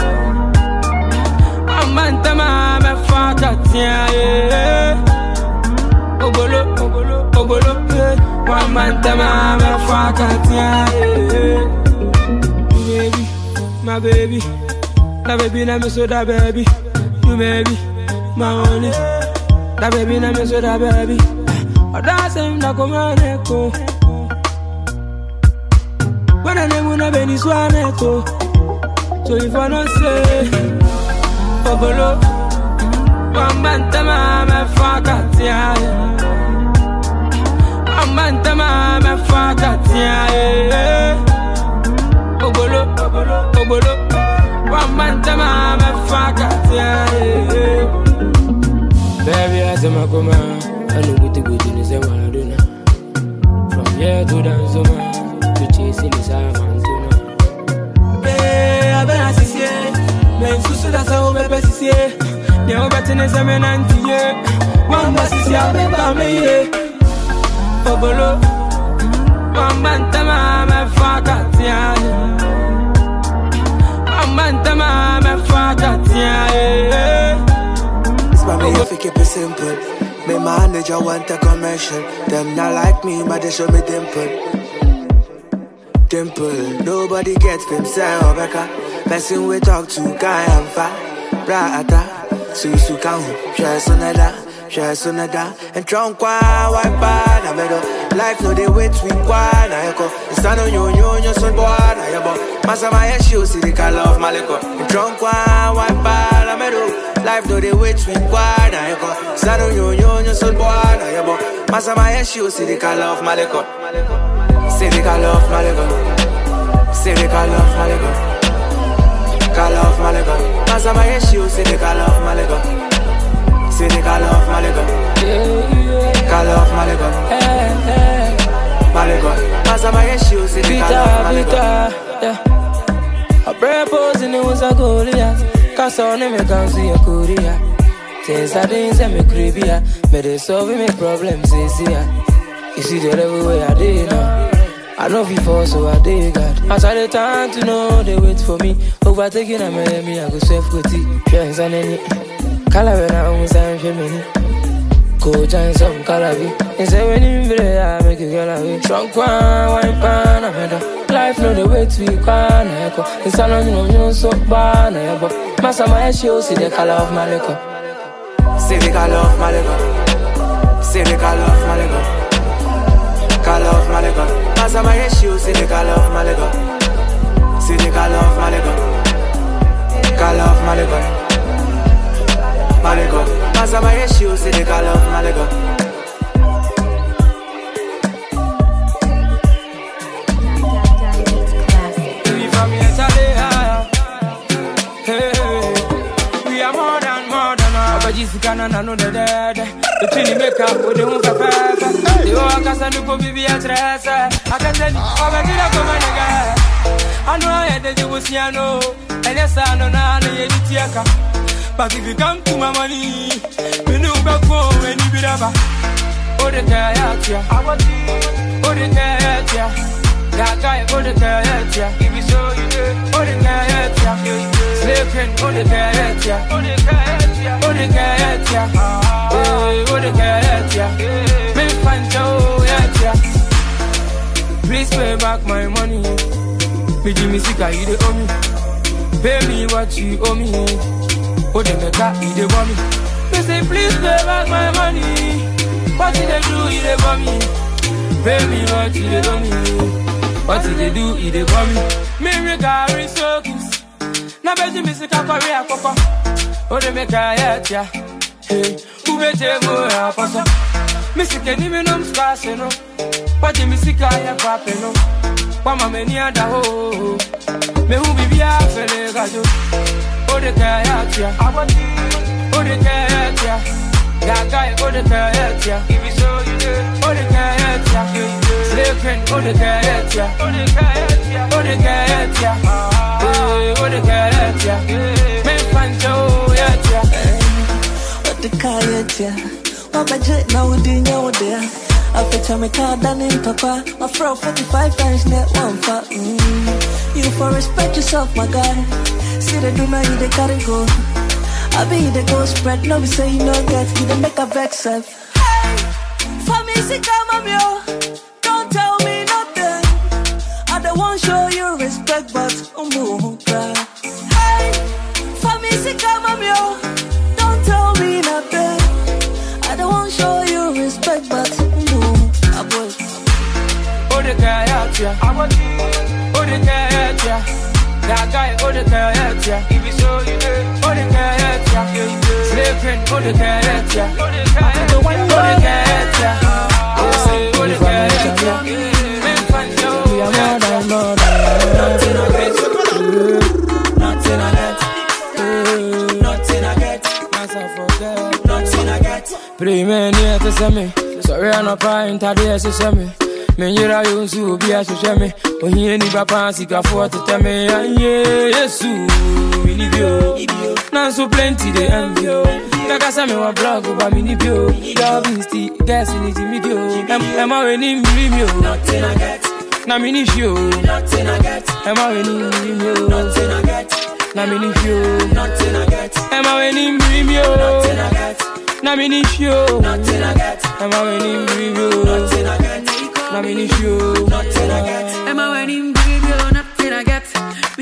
One man tama me fuck at ya. Obolo, obolo, obolo, one man tama me fuck at ya. Baby, my baby, that baby na me so that baby, you baby, my only. That baby na me so that baby. Oh, that's him na come on echo. When I name una beni swan echo. So if I don't say, Obolo, one man tama me fuck at ya. One man tama me fuck at ya. Obolo, obolo, obolo, one man tama me fuck at ya. Baby, I say my come on. I know what to go to the same Maradona. From here to Danzoma, to chasing this Avantona. Hey, I better see you. Men susu da sa obe pesi see. Ne obe tene se men antiye. One basi si abe ba me ye. Obolo, one man tama me fuck at ya. One man tama me fuck at ya. Me if you keep it simple. Me manager want a commercial. Them not like me, but they show me dimple. Dimple, nobody gets himself, Becca. Person we talk to, guy and fat. Brata, Susu Kahu, Shasonada, Shasonada, and Tronkwa, white bad, I better. Life no, they wait, we quan, I echo. Stand on your union, son, boy, I abo. Masama, she see the color of Maleko. And Tronkwa, white bad, I better. Life no, they wait, we quan, I echo. Stand on your union, son, boy, I abo. Masama, she see the color of Maleko. See the color of Maleko. See the color of Maleko. Color of Maleko. Masama, she see the color of Maleko. See the color of Maleko. Color of Maleko. Maleko. Masama, she see the color of Maleko. A prayer pose in the was a Goliath. Cause on him, I can't see a Korea. Things I didn't say me creepy. But they solve me problems easier. You see the level way I did now. I know before, so I did God. I saw the time to know they wait for me. Overtaking a man, me, I go self go tea. Friends and any color when I was I'm feminine. Go join some color. And say when you be I make you girl away. Trunk one, wine pan, I'm better. Life no the way to be quan. It's a long, you know, you know, so bad. Massa, my show, see the color of my liquor. See the color of my liquor. See the color of my liquor. Color of Maleko. Massa my issue, see the color of Maleko. See the color of Maleko. Color of Maleko. Maleko. Massa my issue, see the color of Maleko. We are more than more than our Jessica and I know the dead. The chili makeup with the home for the walk as a new baby at rest. I can tell you, I'm a good again. I know I had the Luciano, and yes, I know now the Tiaka. But if you come to my money, you know back home when you be ever. Oh, the Kayatia, I want you. Oh, the Kayatia, that guy, oh, the Kayatia. If you show you, oh, the Kayatia, sleeping, oh, the Kayatia, oh, the Kayatia, oh, the Kayatia. Oh, the Kayatia, me find Joe, yeah. Please pay back my money. Me give me sick, you they owe me. Pay me what you owe me. Oh, the mega, you they want me. They say please pay back my money. What did they do, you they want me. Pay me what you they owe me. What did they do, you they want me. Me regard so kiss. Now better me sick, I carry a coco. Oh, the mega, yeah. Hey, who better more apostle? Missy can even know scars, you know. But the Missy I have paper, no. Pama many other ho. Me who be a fellow. Oh, the Kayatia. Oh, the Kayatia. That guy, oh, the Kayatia. If you show you there. Oh, the Kayatia. Sleeping, oh, the Kayatia. Oh, the Kayatia. Oh, the Kayatia. Oh, the Kayatia. Me fancho, yeah. The Kayatia, my budget now doing out there. I fetch my car down in Papa. My fro forty-five times net one for mm. You for respect yourself, my guy. See the do now you they gotta go. I be the go spread, no we say you no get, you the make a vex up. Hey, for me see come on yo. Don't tell me nothing. I don't want show you respect, but um um cry. Hey, for me see come on yo. Tell me nothing. I don't want to show you respect, but no, I boy. Oh, the Kayatia, I want you. Oh, the Kayatia, that guy, oh, the Kayatia. If you show you there, oh, the Kayatia, sleeping, oh, the Kayatia, oh, the Kayatia, oh, the Kayatia, oh, the Kayatia. We are more than more than nothing I get, nothing I get, nothing I get. Nothing I get. Pray me near to send me. Sorry, I'm not crying. Today, to send me. Me, you're a use to be a social me. When you need a pansy, can afford to tell me. Yeah, yes, you. We need you. Now, so plenty, they envy you. Like I said, me want blog about me, need you. Love is the gas in it, me do. I'm a winning review. Nothing I get. Now, me need you. Nothing I get. I'm a winning review. Nothing I get. Na me need you, nothing I get. Am I winning premium? Nothing I get. Na me need you, nothing I get. Am I winning review? Nothing I get. Na me need you. Nothing I get. Am I winning review?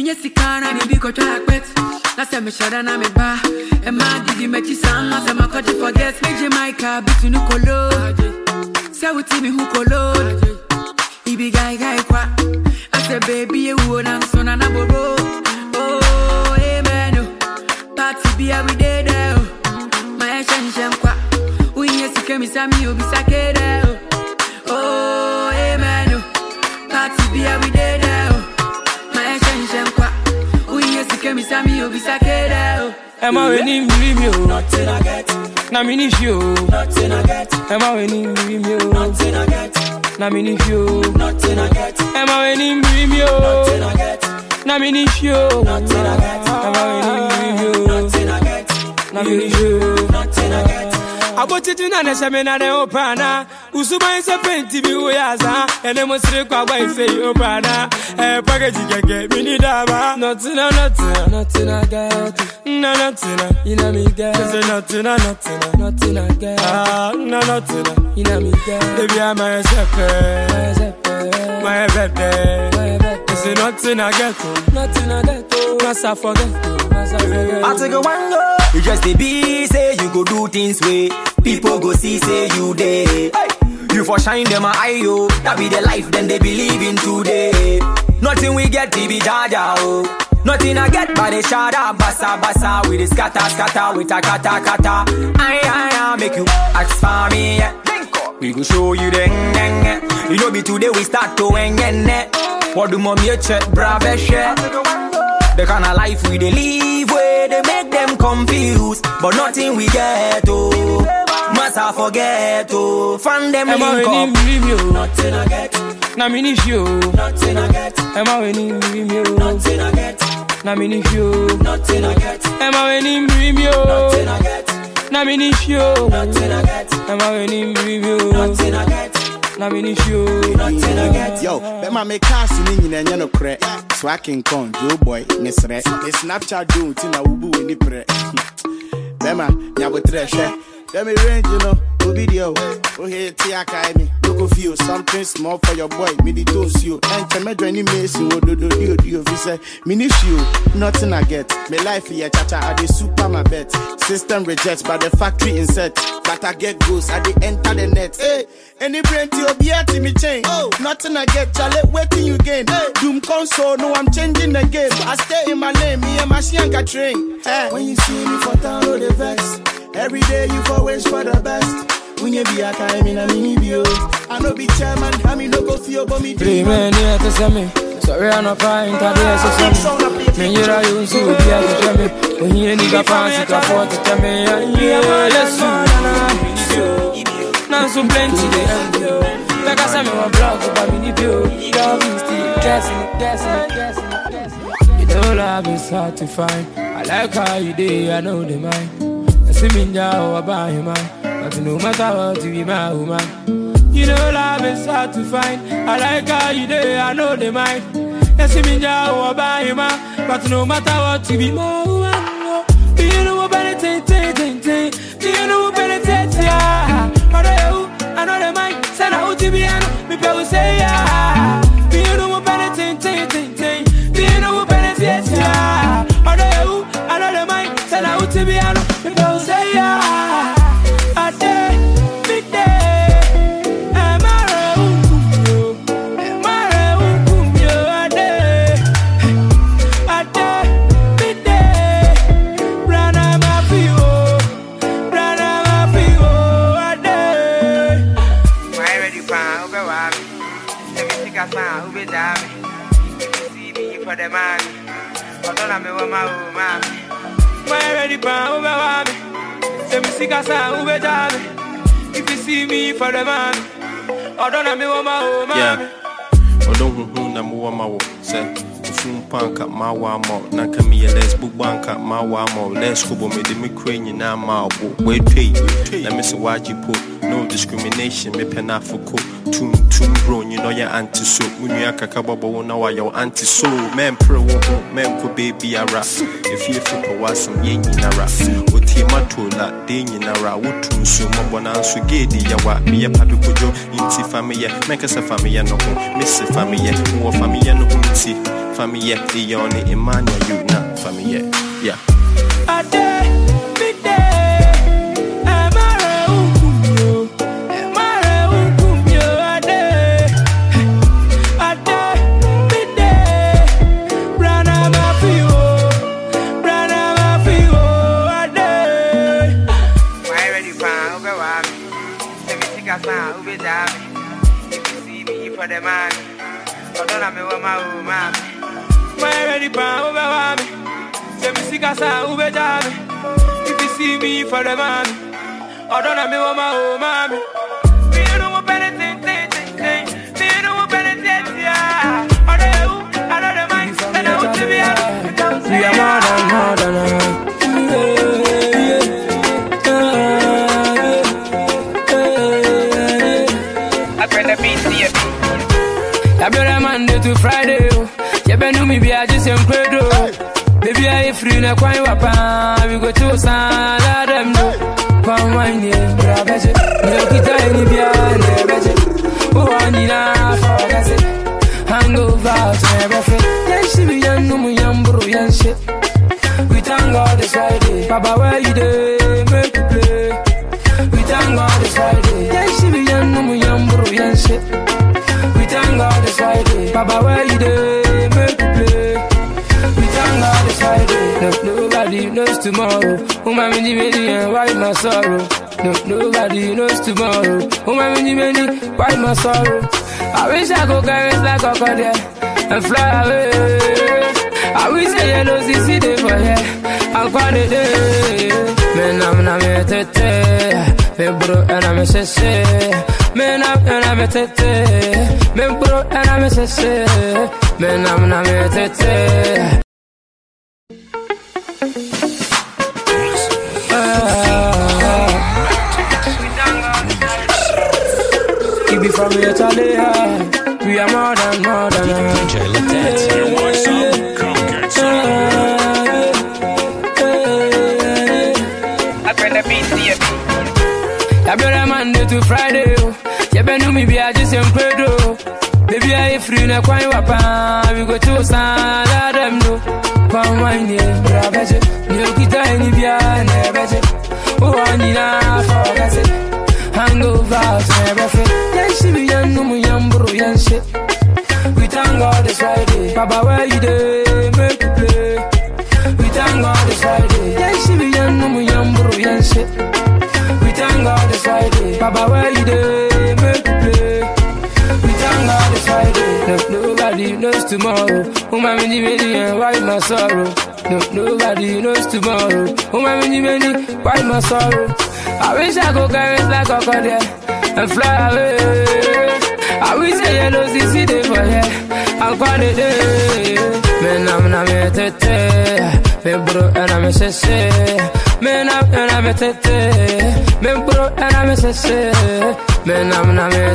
Sikana ni biko try quit. Last time me shada na me ba. E ma didi me chi sang as ma could forget. Me Jamaica bitu nu kolo. Say we me who kolo. Ibi guy guy kwa. I say baby you wona so na na boro. Oh amen. Party be every day there. My shen shen kwa. Uye sike mi sami obi sake there. Oh amen. Party be every day there. Me sami obi sakeda. Am I winning dream you? Nothing I get. Na mini show. Nothing I get. Am I winning dream you? Nothing I get. Na mini show. Nothing I get. Am I winning dream you? Nothing I get. Na mini show. Nothing I get. Am I winning dream you? Nothing I get. Na mini show. Nothing I get. Abotiti na semina de opana Usuma ise penti bi uyaza Ene musiri kwa kwa ise opana Eh package keke mini daba Nothing nothing nothing I get No nothing ina mi get Say nothing nothing nothing I get Ah no nothing ina mi get Baby I'm a sepe My bebe Say nothing I get Nothing I get Must I forget I take a one go. You just the be say you go do things way. People go see say you there. Hey. You for shine them a eye yo. That be the life then they believe in today. Nothing we get to be jaja oh. Nothing I get by the shada basa basa with the scatter scatter with a kata kata. Aye aye aye make you ask for me. Yeah. We go show you the ngeng. You know be today we start to ngeng. What do mommy check brave share? The kind of life we they live where they make them confused, but nothing we get oh. Must I forget oh. Find them link up. Nothing I get. Na mini show. Nothing I get. Am I winning dream you? Nothing I get. Na mini show. Nothing I get. Am I winning dream you? Nothing I get. Na mini show. Nothing I get. Am I winning dream you? Nothing I get. Na mini show. Nothing I get. Yo, bet my make cars in Indian and no crack. So I can come, Joe boy, Miss Red. The Snapchat do Tina Ubu in the pre. Bema, Yabu Treasure. Let me range, you know, no video. Oh, here, Tiaka, me. Look of you, something small for your boy. Me, the toast you. And to me, joining me, so do do do do. If you say, Minish you, nothing I get. Me life here, chacha, I the super my bet. System rejects, but the factory insert. But I get goes, I the enter the net. Hey, any brain to your beer to me change. Oh, nothing I get, Charlie, waiting you gain. Hey, Doom console, no, I'm changing the game. I stay in my lane, me and my Shianka train. Hey, when you see me for town, oh, the vex. Every day you for wish for the best. When you be a time in a mini bio. I know be chairman, I mean no go feel but me three men here to see me. Sorry I'm not fine, today so see me. Me here I use you, be a to see me. When you need a fancy to afford to tell me. Yeah, yes, you. Now so plenty there. Like I said, me one blog about mini bio. Love is still guessing, guessing, guessing, guessing. You know love is hard to find. I like how you do, I know the mind. See me now about you, man. But no matter what, you be my woman. You know love is hard to find. I like how you do, I know the mind. See me now about you, man. But no matter what, you be my woman. Do you know what better take, take, take, take? Do you know what better take, yeah? I know you, I know the mind. Said I would be an, me people say, yeah. Do you know what better take, take, take, take? Do you know what better take, yeah? I know you, I know the mind. Said I would be an, say yeah, I did, big day. I'm a room, I'm a room, you are there. I did, big day. Run out my feel, run out my feel, I did. Why ready for over me? Let me think I found who be damn. If you see me for the man, I don't have me with my woman. Why ready for over me? Say me sick as I ube jam. If you see me for the man, I don't have me with my home. Yeah. I don't know na mo ma wo. Say fun panka ma wa mo. Na kami ye let's book banka ma wa mo. Let's go bo me de me crane na ma wo. Wait pay. Let me say why you put no discrimination. Me pena for co. Tum tum bro, you know your anti so. Munya kaka babo na wa your anti so. Men pro wo, men ko baby a rap. If you feel was some yen na rap. Matola, Dinara, Wutun, so Mobona, so Gedi, Yawa, me a papi kojo, inti family, make us a family, no, Miss Family, more family, no, family, yeah. The only Emmanuel, you not family, yeah. Yeah. A day, big day. Amare ukumyo, amare ukumyo. A day, a day, big day. Brana mafio, brana mafio. A day. Why ready for over wami? Let me take a sound over dami. If you see me for the man, I don't know me what my woman. Why ready for over wami? Let me see casa ube jami. If you see me for the man, I don't know me what my own mommy. Me no more penitent, me no more penitent, yeah. I know, I know the mind, I know what to be at. We are more than more than I bring the beat to you. I better Monday to Friday. You better me be a just in credo. Baby, I free na kwai wapa. We go to Sala them do. Come wine yeah, brabeje. No kita any bia nebeje. Oh, ani na forget it. Hangover to everything. Yan she be yan no mu yan bro yan shit. We thank God it's Friday. Baba where you dey? Make you play. We thank God it's Friday. Yan she be yan no mu yan bro yan shit. We thank God it's Friday. Baba where you dey? Make you play. Thank God it's Friday. No, nobody knows tomorrow. Who am I many and why my sorrow? No, nobody knows tomorrow. Who am I many? Why my sorrow? I wish I could carry like a crocodile and fly away. I wish I had no C C D for here. I'm quite a day. Man, I'm not a tete. Me bro and I'm a sese. Man, I'm and I'm a tete. Me bro and I'm a sese. Man, I'm not a tete. Keep it from here to the we are more than more than D J Latet. You want some? Come get some. I bring the beat to you. I better Monday to Friday. You better me be a just in credo. Baby, I free na kwai wapa. We go to Sala them do. Come wine yeah, brabeje. No kita any bia nebeje. Oh, ani na forget it. Hangover to everything. Yan she be yan no mu yan bro yan shit. We thank God it's Friday. Baba where you dey? Make you play. We thank God it's Friday. Yan she be yan no mu yan bro yan shit. We thank God it's Friday. Baba where you dey? Make you play. We thank God it's Friday. No, nobody knows tomorrow. Who am I many many and why my sorrow? No, nobody knows tomorrow. Who am I many many? Why my sorrow? I wish I could carry like a crocodile and fly away. I wish I had no C C D for here. I'm quite a day. Man, I'm not a tete. Me bro and I'm a sese. Man, I'm and I'm a tete. Me bro and I'm a sese. Man, I'm not a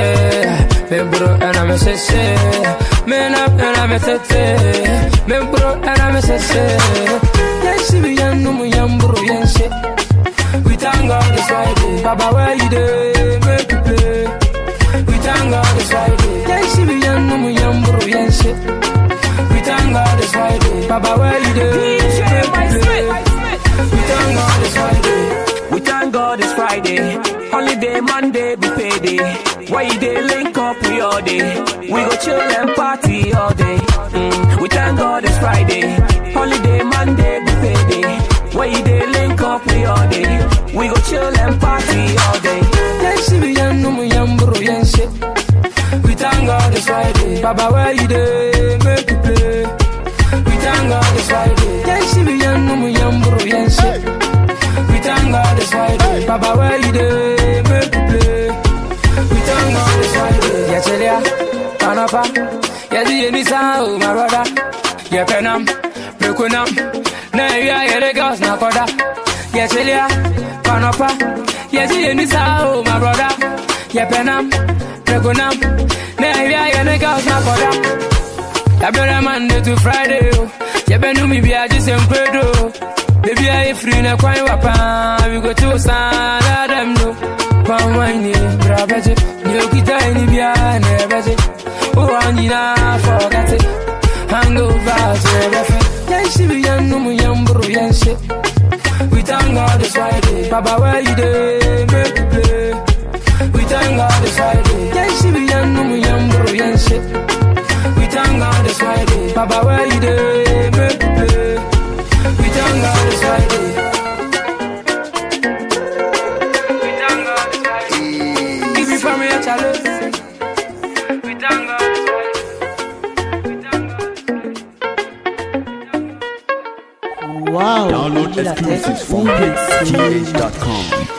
tete. Me bro and I'm a sese. Man, I'm and I'm a tete. Me bro and I'm a sese. Yan she be yan no mu yan bro yan shit. We thank God it's Friday. Baba where you dey? Make you play. We thank God it's Friday. Yan she be yan no mu yan bro yan shit. We thank God it's Friday. Baba where you dey? Make you play. We thank God it's Friday. We thank God it's Friday. Holiday Monday be payday. Why you dey link up we all day? We go chill and party all day. Mm. We thank God it's Friday. Holiday Monday be payday. Why you dey link up we all day? We go chill and party all day. Yan she be yan no mu yan bro yan shit. We thank God it's Friday. Baba where you dey? Make you play. We thank God it's Friday. Yan she be yan no mu yan bro yan shit. We thank God it's Friday. Baba where you dey? Make you play. We thank God it's Friday. Yeah, chelia, panapa. Yeah, the any sound, my brother. Yeah, penam, prekunam. Now you are the girls na koda. Yeah, chelia, panapa. Yeah, the any sound, my brother. Yeah, penam, prekunam. Now you are the girls na koda. Yeah, better Monday to Friday. Yeah, better me be a just in credo. Baby, I free na kwai wapa. We go to Sala them do. Come wine yeah, brabeje. No kita any bia nebeje. Oh, ani na forget it. Hang stars forever. Yan shibi yan numu yan bro yan shit. We thank God it's Friday. Baba where you dey make you play. We thank God it's Friday. Yan shibi yan numu yan bro yan shit. We thank God it's Friday. Baba where you dey make you play. We thank God it's Friday. We thank God it's Friday. Give me from your challenge. We thank God it's Wow, Download exclusives from hits T H dot com.